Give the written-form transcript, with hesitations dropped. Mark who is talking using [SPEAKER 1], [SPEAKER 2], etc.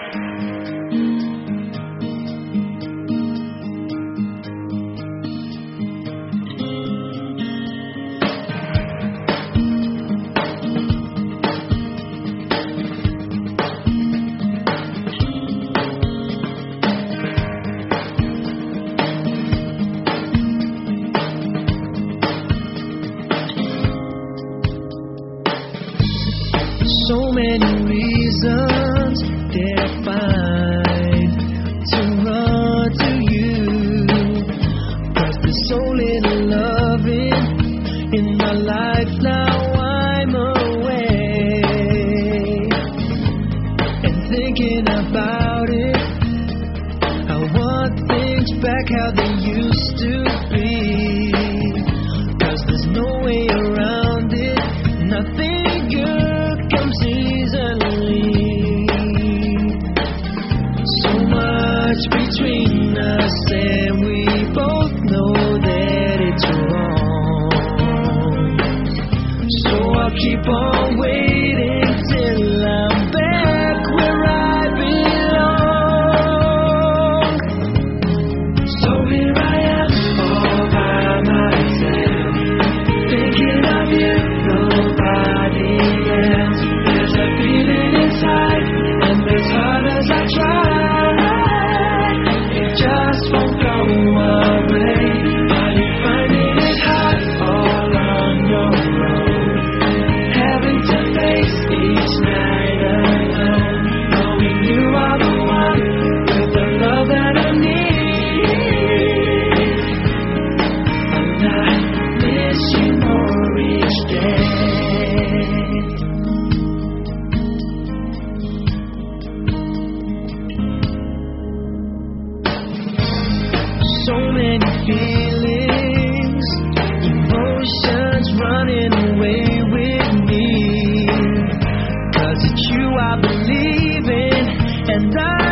[SPEAKER 1] So many reasons that I find to run to you, 'cause there's so little loving in my life now. I'm away and thinking about it. I want things back how they used to be, 'cause there's no way around it. Nothing good comes easily. So much between us, and we both know that it's wrong. So I'll keep on waiting till I'm back where I belong. So here I am all by myself, thinking of you, nobody else. There's a feeling inside, and as hard as I try, it just won't go away. Are you finding it hard all on your own, having to face each night alone, knowing you are the one with the love that I need, and I miss you more each day. So many feelings, emotions running away with me, 'cause it's you I believe in, and I